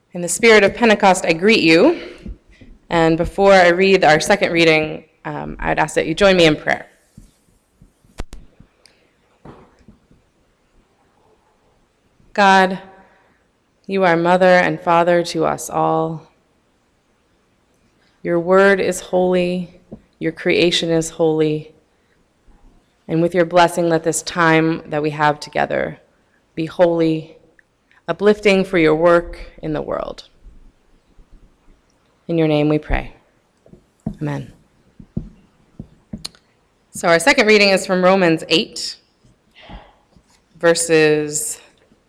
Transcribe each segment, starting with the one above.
In the spirit of Pentecost, I greet you. And before I read our second reading, I'd ask that you join me in prayer. God, you are mother and father to us all. Your word is holy, your creation is holy, and with your blessing, let this time that we have together be holy, uplifting for your work in the world. In your name we pray. Amen. So our second reading is from Romans 8, verses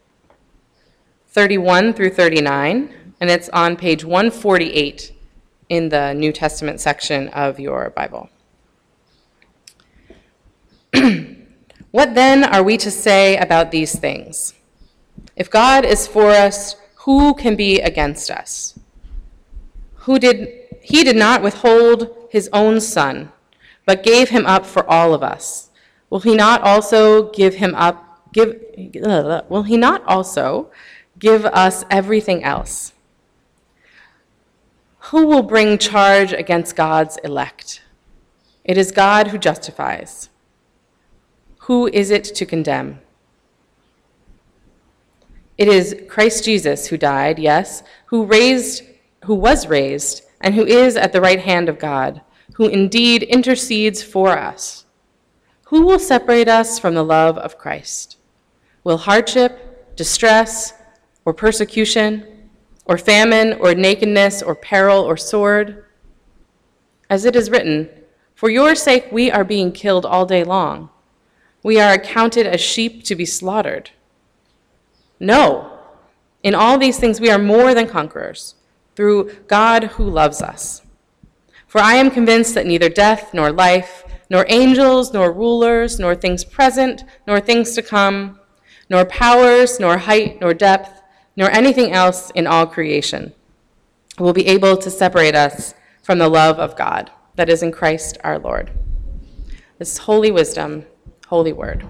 31 through 39, and it's on page 148 in the New Testament section of your Bible. What then are we to say about these things? If God is for us, who can be against us? He did not withhold his own son, but gave him up for all of us. Will he not also give us everything else? Who will bring charge against God's elect? It is God who justifies. Who is it to condemn? It is Christ Jesus who died, yes, who was raised, and who is at the right hand of God, who indeed intercedes for us. Who will separate us from the love of Christ? Will hardship, distress, or persecution, or famine, or nakedness, or peril, or sword? As it is written, for your sake we are being killed all day long. We are accounted as sheep to be slaughtered. No, in all these things we are more than conquerors, through God who loves us. For I am convinced that neither death, nor life, nor angels, nor rulers, nor things present, nor things to come, nor powers, nor height, nor depth, nor anything else in all creation will be able to separate us from the love of God that is in Christ our Lord. This is holy wisdom, holy word.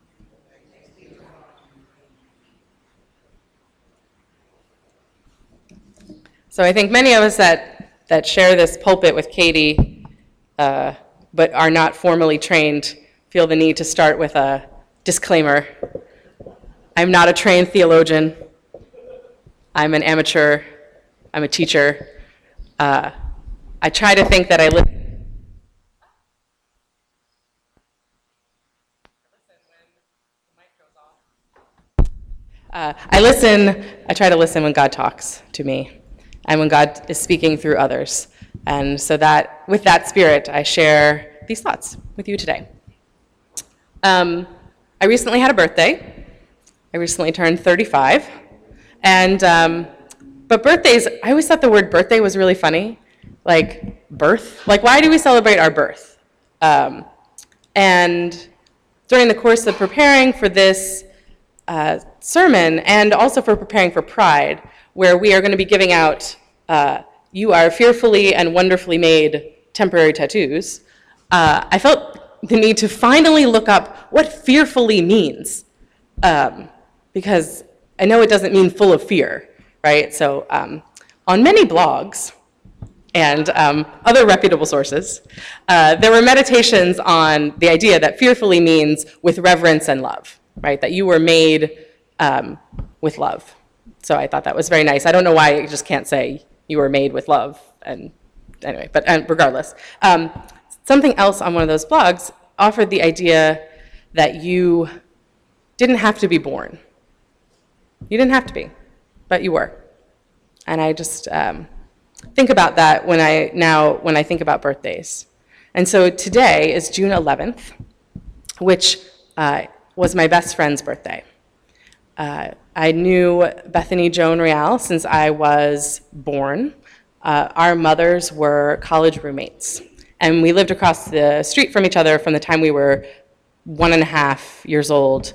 So I think many of us that share this pulpit with Katie, but are not formally trained, feel the need to start with a disclaimer. I'm not a trained theologian. I'm an amateur. I'm a teacher. I try to think that I live. I try to listen when God talks to me and when God is speaking through others. And so that, with that spirit, I share these thoughts with you today. I recently had a birthday. I recently turned 35. But birthdays, I always thought the word birthday was really funny. Like, birth? Like, why do we celebrate our birth? And during the course of preparing for this sermon, and also for preparing for Pride, where we are going to be giving out you are fearfully and wonderfully made temporary tattoos, I felt the need to finally look up what fearfully means, because I know it doesn't mean full of fear, right? So on many blogs and other reputable sources, there were meditations on the idea that fearfully means with reverence and love, right? That you were made with love. So I thought that was very nice. I don't know why I just can't say you were made with love. And anyway, but regardless. Something else on one of those blogs offered the idea that you didn't have to be born. You didn't have to be, but you were. And I just think about that when I think about birthdays. And so today is June 11th, which was my best friend's birthday. I knew Bethany Joan Real since I was born. Our mothers were college roommates, and we lived across the street from each other from the time we were 1.5 years old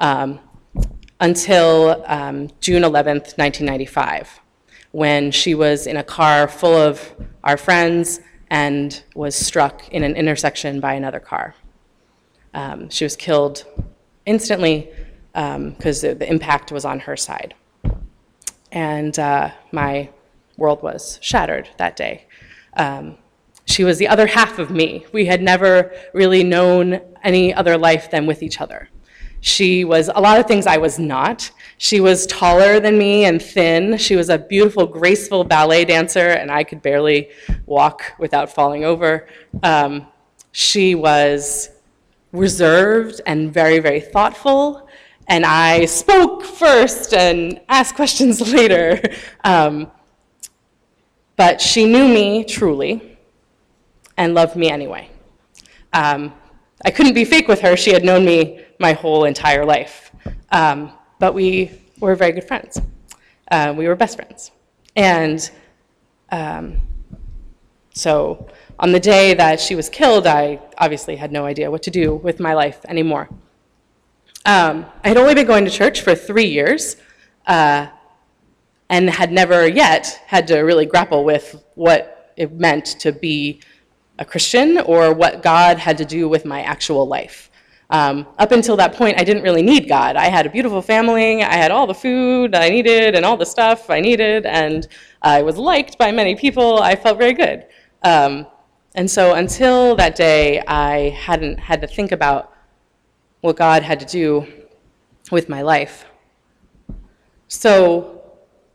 until June 11th, 1995, when she was in a car full of our friends and was struck in an intersection by another car. She was killed instantly because the impact was on her side. and my world was shattered that day. She was the other half of me. We had never really known any other life than with each other. She was a lot of things I was not. She was taller than me and thin. She was a beautiful, graceful ballet dancer, and I could barely walk without falling over. She was reserved and very, very thoughtful, and I spoke first and asked questions later. But she knew me truly and loved me anyway. I couldn't be fake with her. She had known me my whole entire life. But we were very good friends. We were best friends. And so on the day that she was killed, I obviously had no idea what to do with my life anymore. I had only been going to church for 3 years and had never yet had to really grapple with what it meant to be a Christian or what God had to do with my actual life. Up until that point, I didn't really need God. I had a beautiful family, I had all the food I needed and all the stuff I needed, and I was liked by many people. I felt very good. And so until that day, I hadn't had to think about what God had to do with my life. So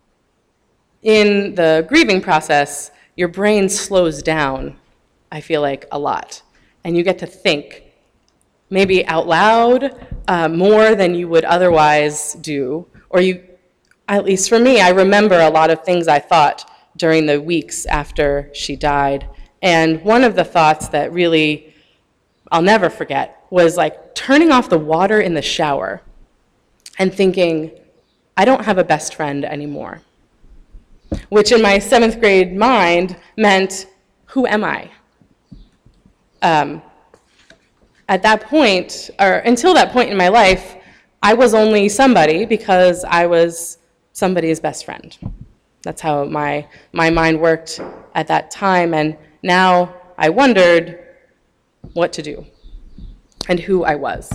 in the grieving process, your brain slows down, I feel like, a lot. And you get to think, maybe out loud, more than you would otherwise do. Or you, at least for me, I remember a lot of things I thought during the weeks after she died. And one of the thoughts that really I'll never forget was like turning off the water in the shower and thinking, I don't have a best friend anymore. Which in my 7th grade mind meant, who am I? At that point, or until that point in my life, I was only somebody because I was somebody's best friend. That's how my mind worked at that time, and now I wondered what to do and who I was.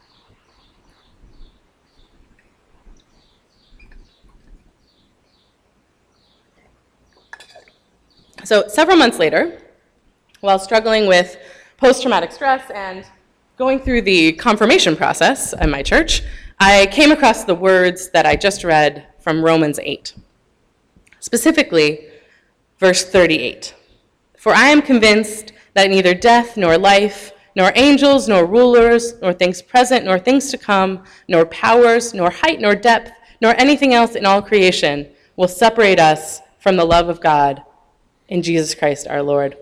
So several months later, while struggling with post-traumatic stress and going through the confirmation process at my church, I came across the words that I just read from Romans 8. Specifically, verse 38. For I am convinced that neither death nor life, nor angels, nor rulers, nor things present, nor things to come, nor powers, nor height, nor depth, nor anything else in all creation will separate us from the love of God in Jesus Christ our Lord.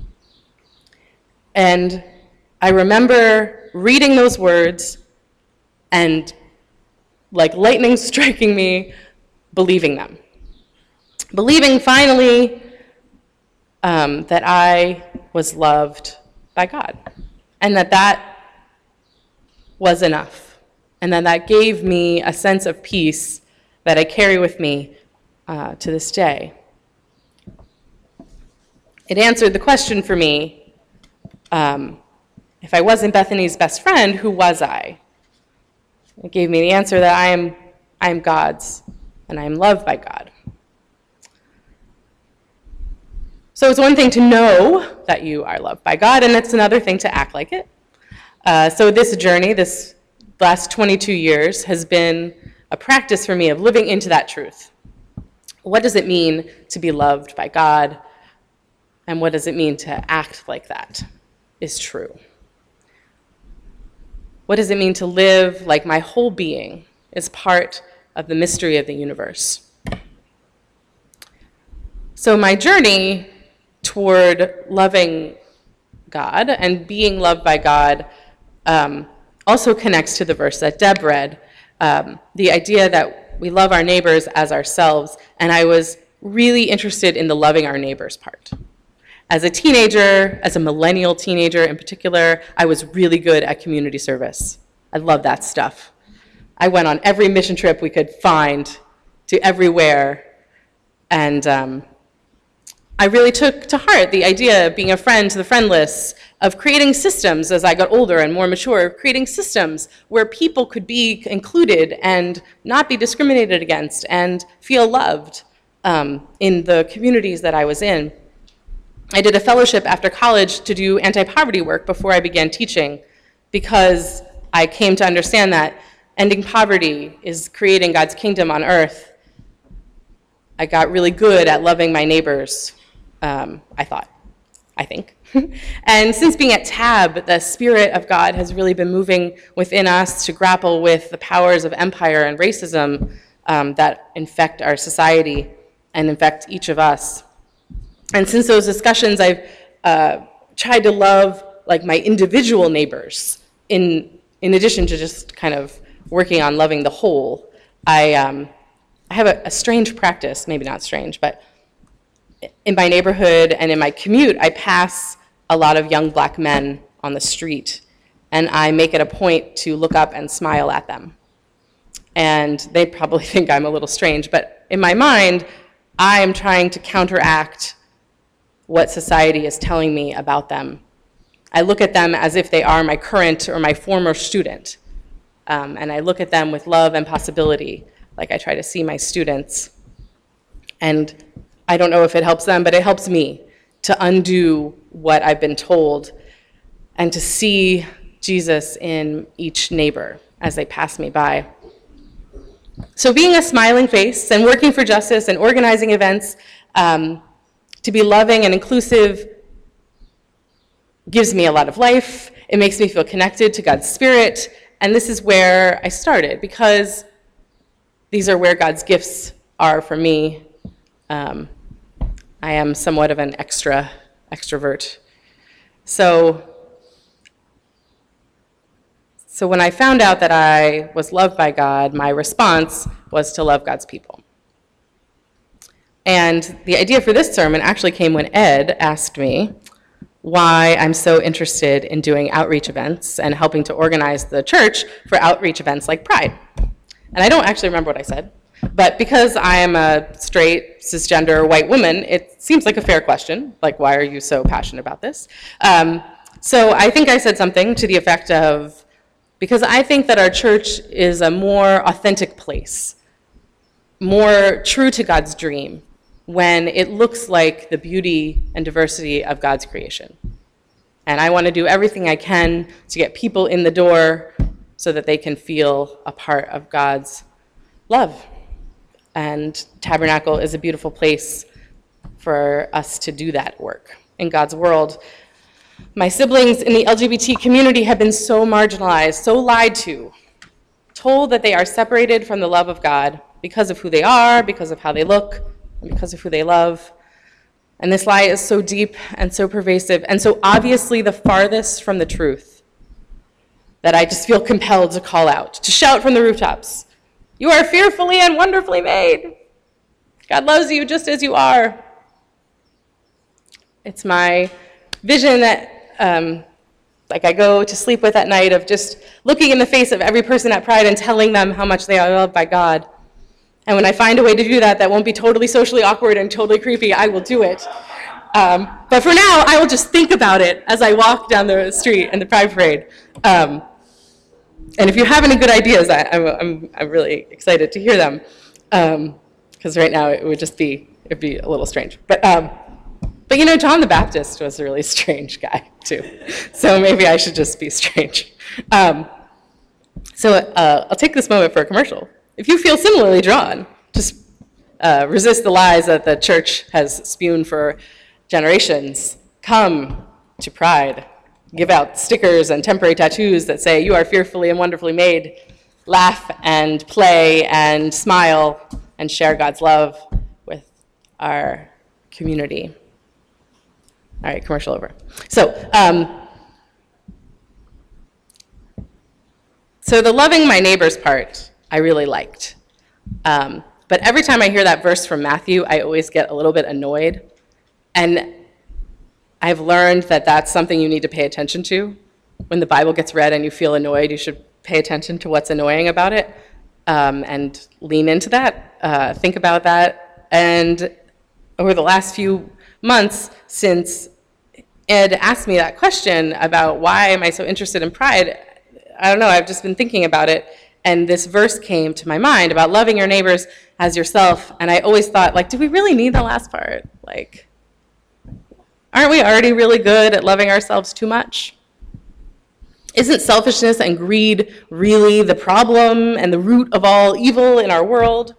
And I remember reading those words and, like lightning striking me, believing them. Believing finally that I was loved by God, and that was enough, and that gave me a sense of peace that I carry with me to this day. It answered the question for me, if I wasn't Bethany's best friend, who was I? It gave me the answer that I am God's, and I am loved by God. So it's one thing to know that you are loved by God, and it's another thing to act like it. So this journey, this last 22 years, has been a practice for me of living into that truth. What does it mean to be loved by God? And what does it mean to act like that is true? What does it mean to live like my whole being is part of the mystery of the universe? So my journey toward loving God and being loved by God also connects to the verse that Deb read, the idea that we love our neighbors as ourselves, and I was really interested in the loving our neighbors part. As a teenager, as a millennial teenager in particular, I was really good at community service. I love that stuff. I went on every mission trip we could find to everywhere, and I really took to heart the idea of being a friend to the friendless, of creating systems as I got older and more mature, creating systems where people could be included and not be discriminated against and feel loved in the communities that I was in. I did a fellowship after college to do anti-poverty work before I began teaching, because I came to understand that ending poverty is creating God's kingdom on earth. I got really good at loving my neighbors, I think. And since being at TAB, the Spirit of God has really been moving within us to grapple with the powers of empire and racism that infect our society and infect each of us. And since those discussions, I've tried to love like my individual neighbors in addition to just kind of working on loving the whole. I have a strange practice, maybe not strange, but in my neighborhood and in my commute, I pass a lot of young black men on the street, and I make it a point to look up and smile at them. And they probably think I'm a little strange, but in my mind, I am trying to counteract what society is telling me about them. I look at them as if they are my current or my former student, and I look at them with love and possibility, like I try to see my students. And I don't know if it helps them, but it helps me to undo what I've been told and to see Jesus in each neighbor as they pass me by. So being a smiling face and working for justice and organizing events to be loving and inclusive gives me a lot of life. It makes me feel connected to God's Spirit, and this is where I started, because these are where God's gifts are for me. I am somewhat of an extrovert. So when I found out that I was loved by God, my response was to love God's people. And the idea for this sermon actually came when Ed asked me why I'm so interested in doing outreach events and helping to organize the church for outreach events like Pride. And I don't actually remember what I said, but because I am a straight, cisgender, white woman, it seems like a fair question, like, why are you so passionate about this? So I think I said something to the effect of, because I think that our church is a more authentic place, more true to God's dream, when it looks like the beauty and diversity of God's creation. And I want to do everything I can to get people in the door so that they can feel a part of God's love. And Tabernacle is a beautiful place for us to do that work in God's world. My siblings in the LGBT community have been so marginalized, so lied to, told that they are separated from the love of God because of who they are, because of how they look, and because of who they love. And this lie is so deep and so pervasive and so obviously the farthest from the truth that I just feel compelled to call out, to shout from the rooftops, "You are fearfully and wonderfully made. God loves you just as you are." It's my vision that I go to sleep with at night, of just looking in the face of every person at Pride and telling them how much they are loved by God. And when I find a way to do that that won't be totally socially awkward and totally creepy, I will do it. But for now, I will just think about it as I walk down the street in the Pride Parade. And if you have any good ideas, I'm really excited to hear them. Because right now it'd be a little strange. But you know, John the Baptist was a really strange guy too. So maybe I should just be strange. So I'll take this moment for a commercial. If you feel similarly drawn, just resist the lies that the church has spewed for generations. Come to Pride. Give out stickers and temporary tattoos that say, "You are fearfully and wonderfully made." Laugh and play and smile and share God's love with our community. All right, commercial over. So the loving my neighbors part, I really liked. But every time I hear that verse from Matthew, I always get a little bit annoyed. And I've learned that that's something you need to pay attention to. When the Bible gets read and you feel annoyed, you should pay attention to what's annoying about it and lean into that, think about that. And over the last few months since Ed asked me that question about why am I so interested in pride. I don't know, I've just been thinking about it, and this verse came to my mind about loving your neighbors as yourself, and I always thought, like, do we really need the last part? Like, aren't we already really good at loving ourselves too much? Isn't selfishness and greed really the problem and the root of all evil in our world?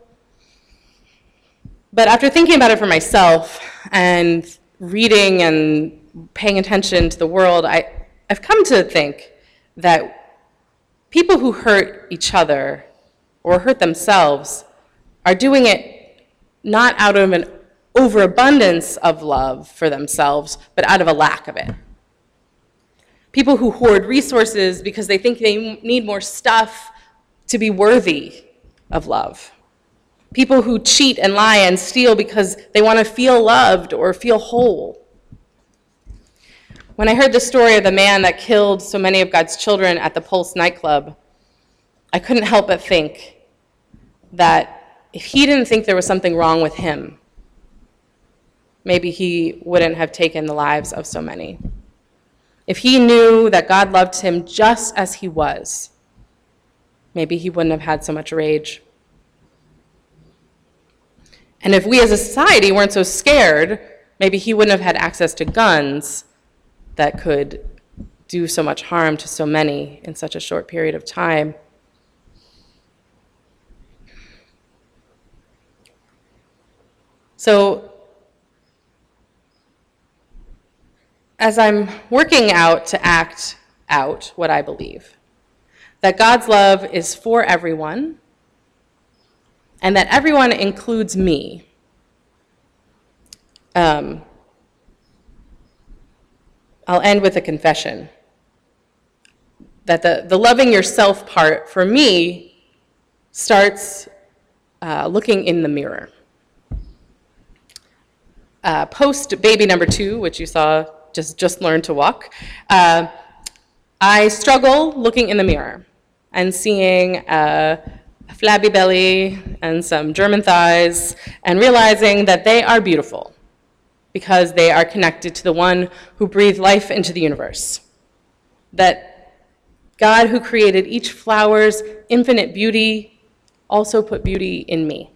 But after thinking about it for myself and reading and paying attention to the world, I've come to think that people who hurt each other or hurt themselves are doing it not out of an overabundance of love for themselves, but out of a lack of it. People who hoard resources because they think they need more stuff to be worthy of love. People who cheat and lie and steal because they want to feel loved or feel whole. When I heard the story of the man that killed so many of God's children at the Pulse nightclub, I couldn't help but think that if he didn't think there was something wrong with him, maybe he wouldn't have taken the lives of so many. If he knew that God loved him just as he was, maybe he wouldn't have had so much rage. And if we as a society weren't so scared, maybe he wouldn't have had access to guns that could do so much harm to so many in such a short period of time. So, as I'm working out to act out what I believe, that God's love is for everyone, and that everyone includes me, I'll end with a confession. That the loving yourself part, for me, starts looking in the mirror. Post baby number 2, which you saw just learned to walk, I struggle looking in the mirror and seeing a flabby belly and some German thighs and realizing that they are beautiful because they are connected to the one who breathed life into the universe. That God, who created each flower's infinite beauty, also put beauty in me.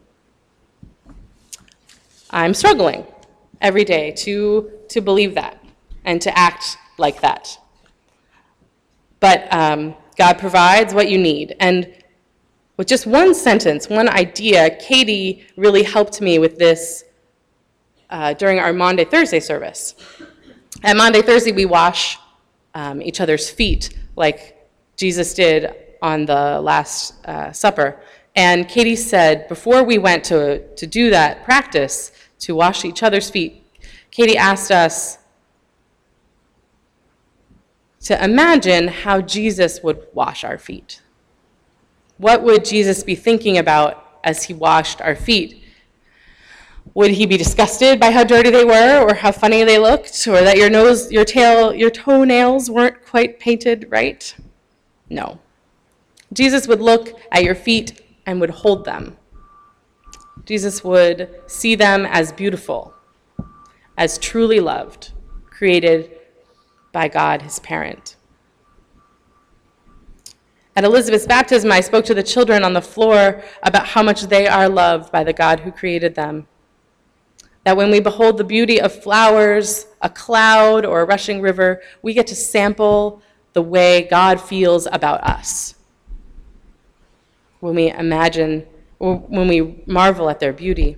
I'm struggling every day to believe that and to act like that. But God provides what you need. And with just one sentence, one idea, Katie really helped me with this during our Maundy Thursday service. At Maundy Thursday, we wash each other's feet like Jesus did on the Last Supper. And Katie said, before we went to do that practice, to wash each other's feet, Katie asked us to imagine how Jesus would wash our feet. What would Jesus be thinking about as he washed our feet? Would he be disgusted by how dirty they were, or how funny they looked, or that your toenails weren't quite painted right? No. Jesus would look at your feet and would hold them. Jesus would see them as beautiful, as truly loved, created by God, his parent. At Elizabeth's baptism, I spoke to the children on the floor about how much they are loved by the God who created them. That when we behold the beauty of flowers, a cloud, or a rushing river, we get to sample the way God feels about us. When we imagine, or when we marvel at their beauty.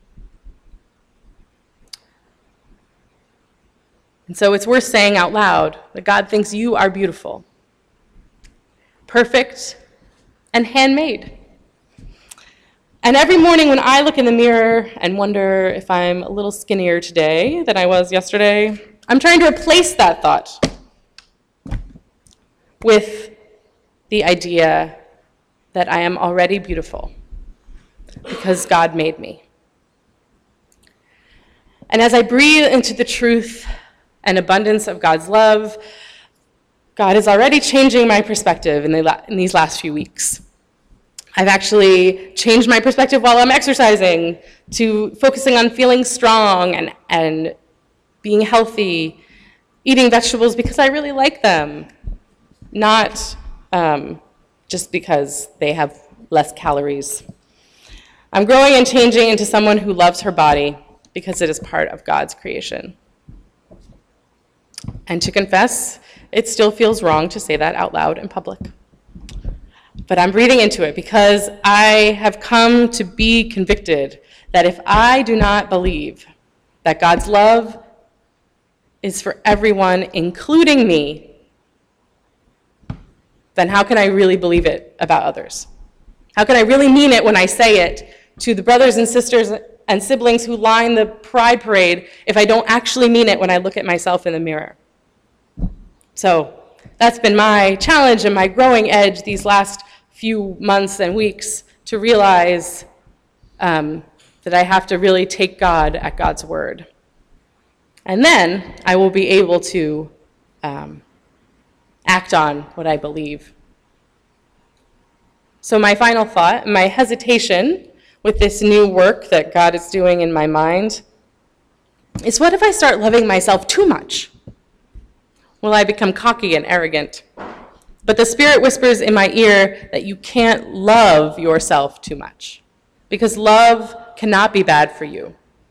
And so it's worth saying out loud that God thinks you are beautiful, perfect, and handmade. And every morning when I look in the mirror and wonder if I'm a little skinnier today than I was yesterday, I'm trying to replace that thought with the idea that I am already beautiful because God made me. And as I breathe into the truth and abundance of God's love, God is already changing my perspective in these last few weeks. I've actually changed my perspective while I'm exercising to focusing on feeling strong and being healthy, eating vegetables because I really like them, not just because they have less calories. I'm growing and changing into someone who loves her body because it is part of God's creation. And to confess, it still feels wrong to say that out loud in public. But I'm reading into it because I have come to be convicted that if I do not believe that God's love is for everyone, including me, then how can I really believe it about others? How can I really mean it when I say it to the brothers and sisters and siblings who line the Pride Parade if I don't actually mean it when I look at myself in the mirror? So that's been my challenge and my growing edge these last few months and weeks, to realize that I have to really take God at God's word. And then I will be able to act on what I believe. So my final thought, my hesitation with this new work that God is doing in my mind, is what if I start loving myself too much? Will I become cocky and arrogant? But the Spirit whispers in my ear that you can't love yourself too much, because love cannot be bad for you.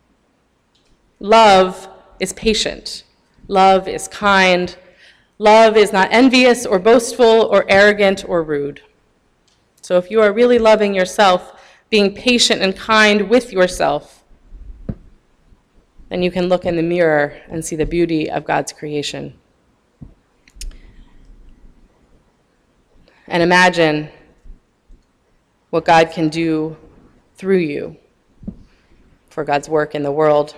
Love is patient. Love is kind. Love is not envious or boastful or arrogant or rude. So if you are really loving yourself, being patient and kind with yourself, then you can look in the mirror and see the beauty of God's creation. And imagine what God can do through you for God's work in the world.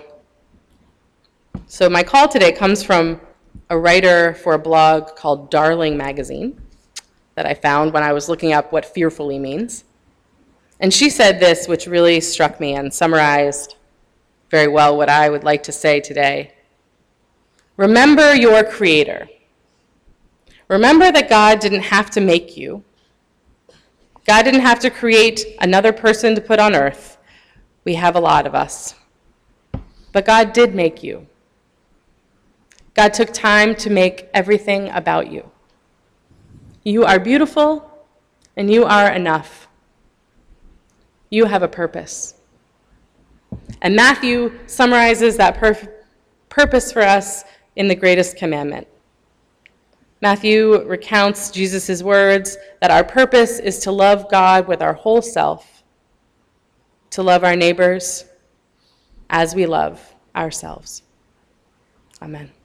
So my call today comes from a writer for a blog called Darling Magazine that I found when I was looking up what fearfully means. And she said this, which really struck me and summarized very well what I would like to say today. Remember your Creator. Remember that God didn't have to make you. God didn't have to create another person to put on earth. We have a lot of us. But God did make you. God took time to make everything about you. You are beautiful, and you are enough. You have a purpose. And Matthew summarizes that purpose for us in the greatest commandment. Matthew recounts Jesus' words that our purpose is to love God with our whole self, to love our neighbors as we love ourselves. Amen.